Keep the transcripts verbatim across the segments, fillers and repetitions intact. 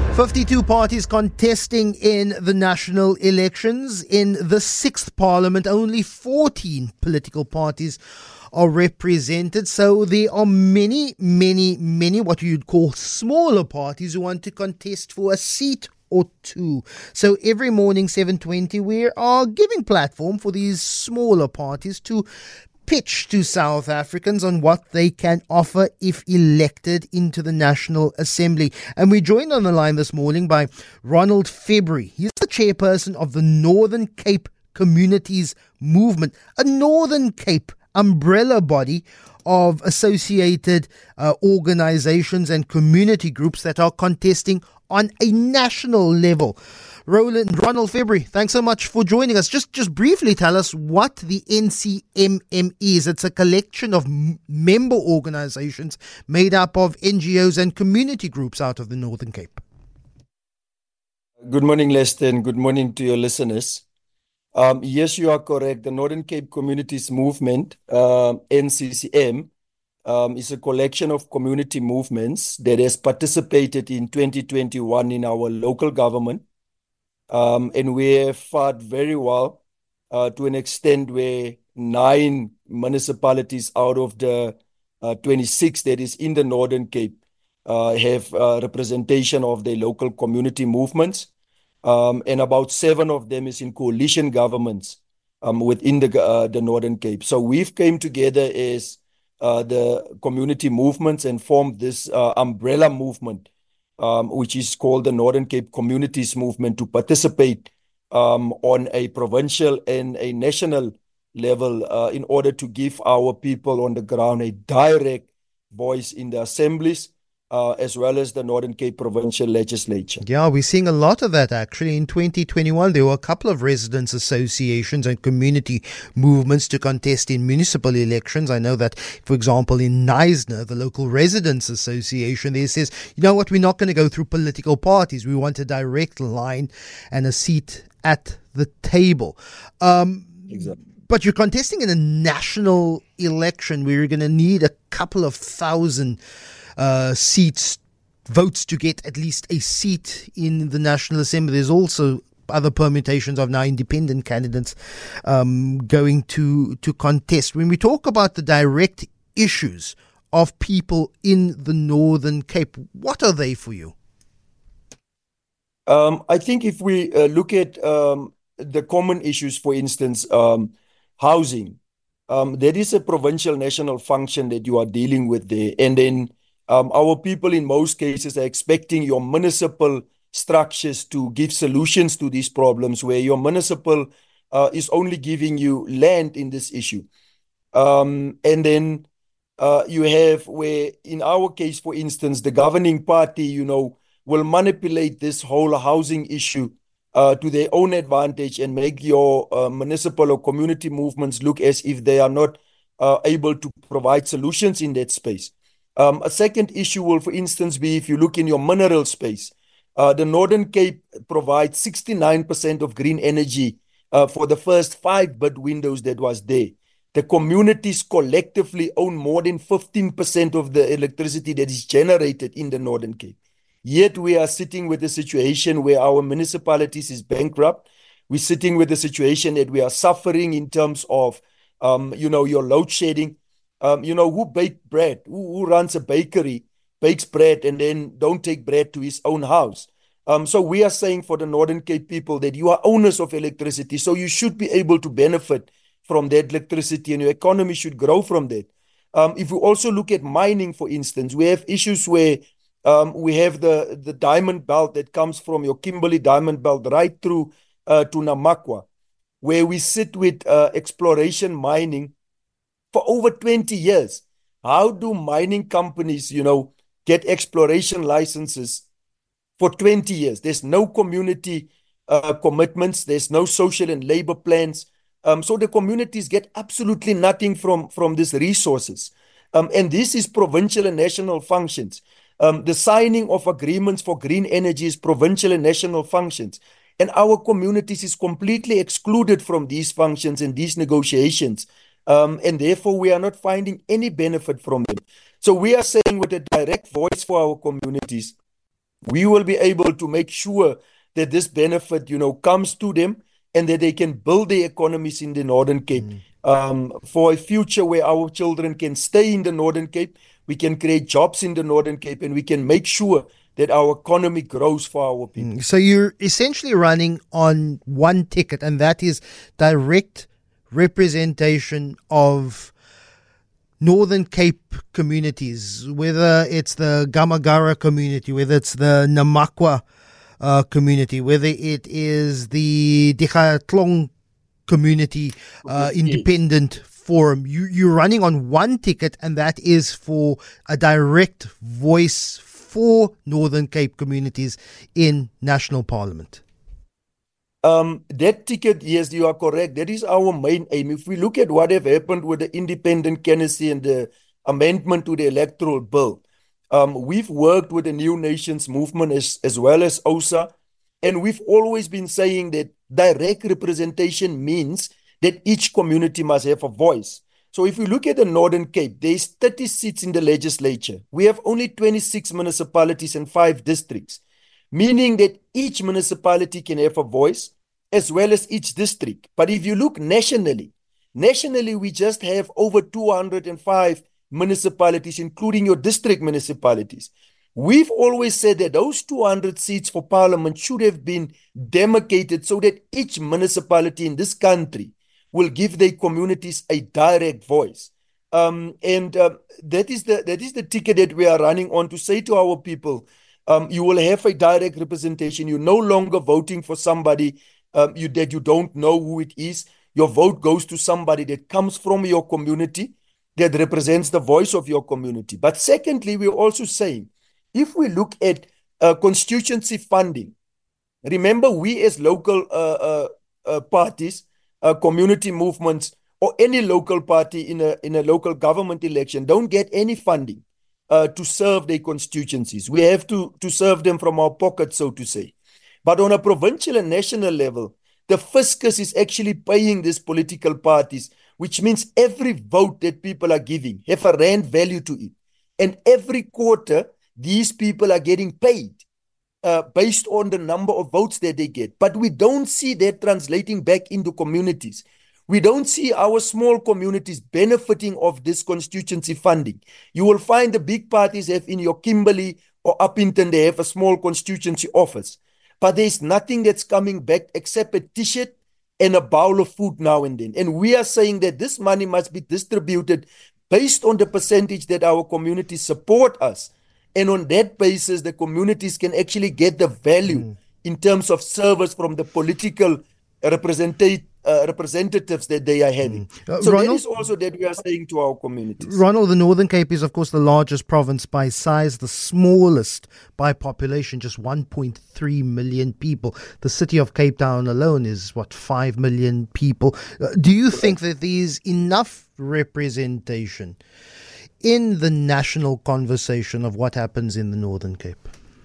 fifty-two parties contesting in the national elections. In the sixth parliament, only fourteen political parties are represented. So there are many, many, many what you'd call smaller parties who want to contest for a seat or two. So every morning, seven twenty, we are giving platform for these smaller parties to pitch to South Africans on what they can offer if elected into the National Assembly. And we're joined on the line this morning by Ronald February. He's the chairperson of the Northern Cape Communities Movement, a Northern Cape umbrella body of associated uh, organizations and community groups that are contesting on a national level. Roland, Ronald February, thanks so much for joining us. Just just briefly tell us what the N C M M is. It's a collection of m- member organizations made up of N G Os and community groups out of the Northern Cape. Good morning, Lester, and good morning to your listeners. Um, yes, you are correct. The Northern Cape Communities Movement, uh, N C C M, um, is a collection of community movements that has participated in twenty twenty-one in our local government. Um, and we have fared very well uh, to an extent where nine municipalities out of the uh, twenty-six that is in the Northern Cape uh, have uh, representation of the local community movements. Um, and about seven of them is in coalition governments um, within the uh, the Northern Cape. So we've came together as uh, the community movements and formed this uh, umbrella movement, Um, which is called the Northern Cape Communities Movement, to participate um, on a provincial and a national level uh, in order to give our people on the ground a direct voice in the assemblies uh, as well as the Northern Cape Provincial Legislature. Yeah, we're seeing a lot of that actually. In twenty twenty-one, there were a couple of residents' associations and community movements to contest in municipal elections. I know that, for example, in Knysna, the local residents' association there says, you know what, we're not going to go through political parties. We want a direct line and a seat at the table. Um, Exactly. But you're contesting in a national election where you're going to need a couple of thousand uh, seats, votes to get at least a seat in the National Assembly. There's also other permutations of now independent candidates um, going to, to contest. When we talk about the direct issues of people in the Northern Cape, what are they for you? Um, I think if we uh, look at um, the common issues, for instance, um, housing, um, there is a provincial national function that you are dealing with there. And then um, our people in most cases are expecting your municipal structures to give solutions to these problems, where your municipal uh, is only giving you land in this issue. Um, and then uh, you have where, in our case, for instance, the governing party, you know, will manipulate this whole housing issue uh, to their own advantage and make your uh, municipal or community movements look as if they are not uh, able to provide solutions in that space. Um, a second issue will, for instance, be if you look in your mineral space. Uh, the Northern Cape provides sixty-nine percent of green energy uh, for the first five bid windows that was there. The communities collectively own more than fifteen percent of the electricity that is generated in the Northern Cape. Yet we are sitting with a situation where our municipalities is bankrupt. We're sitting with a situation that we are suffering in terms of, um, you know, your load shedding. Um, you know, who bakes bread? Who, who runs a bakery, bakes bread, and then don't take bread to his own house? Um, so we are saying for the Northern Cape people that you are owners of electricity, so you should be able to benefit from that electricity, and your economy should grow from that. Um, if we also look at mining, for instance, we have issues where Um, we have the, the diamond belt that comes from your Kimberley diamond belt right through uh, to Namakwa, where we sit with uh, exploration mining for over twenty years. How do mining companies, you know, get exploration licenses for twenty years? There's no community uh, commitments. There's no social and labor plans. Um, so the communities get absolutely nothing from, from these resources. Um, and this is provincial and national functions. Um, the signing of agreements for green energy is provincial and national functions. And our communities is completely excluded from these functions and these negotiations. Um, and therefore, we are not finding any benefit from them. So we are saying with a direct voice for our communities we will be able to make sure that this benefit, you know, comes to them and that they can build their economies in the Northern Cape mm. um, for a future where our children can stay in the Northern Cape. We can create jobs in the Northern Cape, and we can make sure that our economy grows for our people. So you're essentially running on one ticket, and that is direct representation of Northern Cape communities, whether it's the Gamagara community, whether it's the Namakwa uh, community, whether it is the Dikgatlong community uh, independent forum. You, you're running on one ticket, and that is for a direct voice for Northern Cape communities in National Parliament. Um, that ticket, yes, you are correct. That is our main aim. If we look at what have happened with the independent candidacy and the amendment to the electoral bill, um, we've worked with the New Nations movement as, as well as O S A, and we've always been saying that direct representation means that each community must have a voice. So if we look at the Northern Cape, there's thirty seats in the legislature. We have only twenty-six municipalities and five districts, meaning that each municipality can have a voice as well as each district. But if you look nationally, nationally we just have over two hundred five municipalities, including your district municipalities. We've always said that those two hundred seats for parliament should have been demarcated so that each municipality in this country will give their communities a direct voice. Um, and uh, that is the that is the ticket that we are running on, to say to our people, um, you will have a direct representation. You're no longer voting for somebody um, you, that you don't know who it is. Your vote goes to somebody that comes from your community, that represents the voice of your community. But secondly, we're also saying, if we look at uh, constituency funding, remember, we as local uh, uh, uh, parties, uh, community movements, or any local party in a in a local government election don't get any funding uh, to serve their constituencies. We have to, to serve them from our pocket, so to say. But on a provincial and national level, the fiscus is actually paying these political parties, which means every vote that people are giving have a rand value to it. And every quarter, these people are getting paid uh, based on the number of votes that they get. But we don't see that translating back into communities. We don't see our small communities benefiting of this constituency funding. You will find the big parties have in your Kimberley or Uppington, they have a small constituency office. But there's nothing that's coming back except a t-shirt and a bowl of food now and then. And we are saying that this money must be distributed based on the percentage that our communities support us. And on that basis, the communities can actually get the value mm. in terms of service from the political representative, uh, representatives that they are having. Mm. Uh, so Ronald, that is also that we are saying to our communities. Ronald, the Northern Cape is, of course, the largest province by size, the smallest by population, just one point three million people. The city of Cape Town alone is, what, five million people. Uh, do you think that there is enough representation in the national conversation of what happens in the Northern Cape?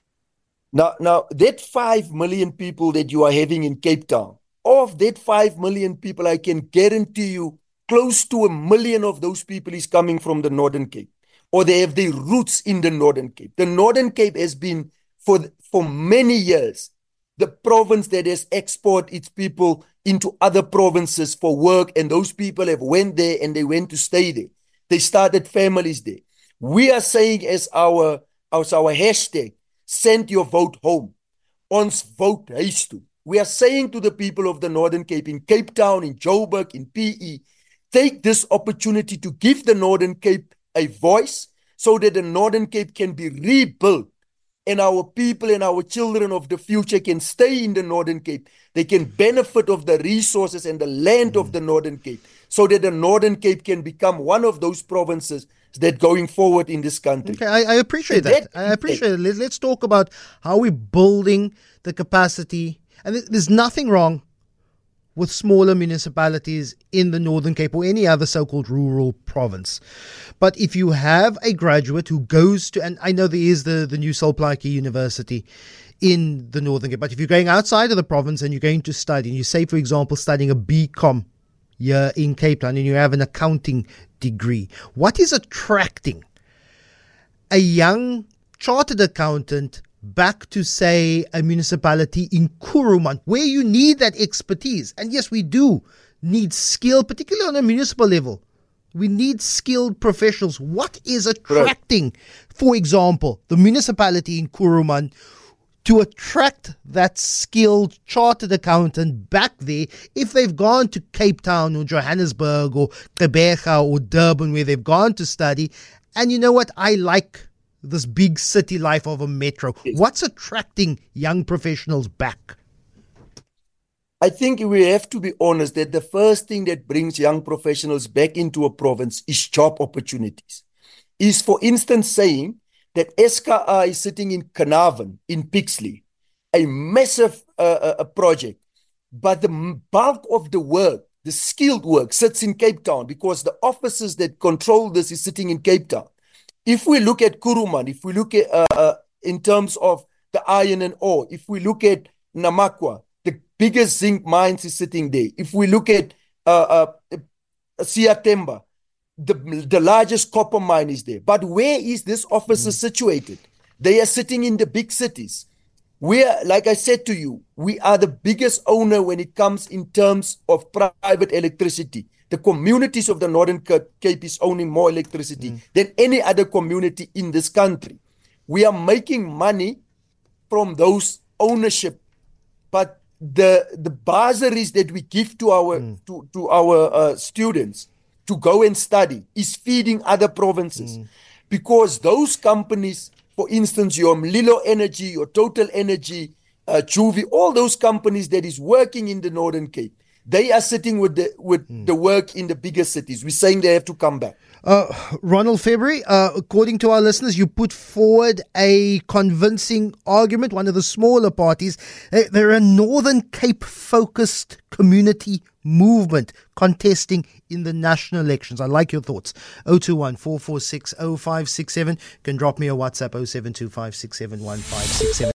Now, now that five million people that you are having in Cape Town, of that five million people, I can guarantee you close to a million of those people is coming from the Northern Cape, or they have their roots in the Northern Cape. The Northern Cape has been, for, for many years, the province that has exported its people into other provinces for work, and those people have went there and they went to stay there. They started families there. We are saying as our, as our hashtag, send your vote home. Ons vote huis toe. We are saying to the people of the Northern Cape, in Cape Town, in Joburg, in P E, take this opportunity to give the Northern Cape a voice so that the Northern Cape can be rebuilt and our people and our children of the future can stay in the Northern Cape. They can benefit of the resources and the land mm. of the Northern Cape, so that the Northern Cape can become one of those provinces that going forward in this country. Okay, I, I appreciate that. that. I appreciate it. Let's talk about how we're building the capacity. And there's nothing wrong with smaller municipalities in the Northern Cape or any other so-called rural province. But if you have a graduate who goes to, and I know there is the, the new Solplaatje University in the Northern Cape, but if you're going outside of the province and you're going to study, and you say, for example, studying a B Com here in Cape Town, and you have an accounting degree, what is attracting a young chartered accountant back to, say, a municipality in Kuruman, where you need that expertise. And yes, we do need skill, particularly on a municipal level. We need skilled professionals. What is attracting, right, for example, the municipality in Kuruman to attract that skilled chartered accountant back there if they've gone to Cape Town or Johannesburg or Gqeberha or Durban, where they've gone to study? And you know what? I like this big city life of a metro. Yes. What's attracting young professionals back? I think we have to be honest that the first thing that brings young professionals back into a province is job opportunities. Is, for instance, saying that S K I is sitting in Carnarvon, in Pixley, a massive uh, uh, project, but the bulk of the work, the skilled work, sits in Cape Town because the offices that control this is sitting in Cape Town. If we look at Kuruman, if we look at uh, uh, in terms of the iron and ore, if we look at Namakwa, the biggest zinc mines is sitting there. If we look at uh, uh, Siatemba, the, the largest copper mine is there. But where is this office mm. situated? They are sitting in the big cities. We are, like I said to you, we are the biggest owner when it comes in terms of private electricity. The communities of the Northern Cape is owning more electricity mm. than any other community in this country. We are making money from those ownership, but the the bursaries that we give to our mm. to, to our uh, students to go and study is feeding other provinces mm. because those companies, for instance, your Mlilo Energy, your Total Energy, uh, Juvi, all those companies that is working in the Northern Cape, they are sitting with the with mm. the work in the bigger cities. We're saying they have to come back. Uh, Ronald February, uh, according to our listeners, you put forward a convincing argument, one of the smaller parties. Uh, they're a Northern Cape-focused community movement contesting in the national elections. I like your thoughts. oh two one, four four six, oh five six seven. You can drop me a WhatsApp, oh seven two five, six seven one five six seven.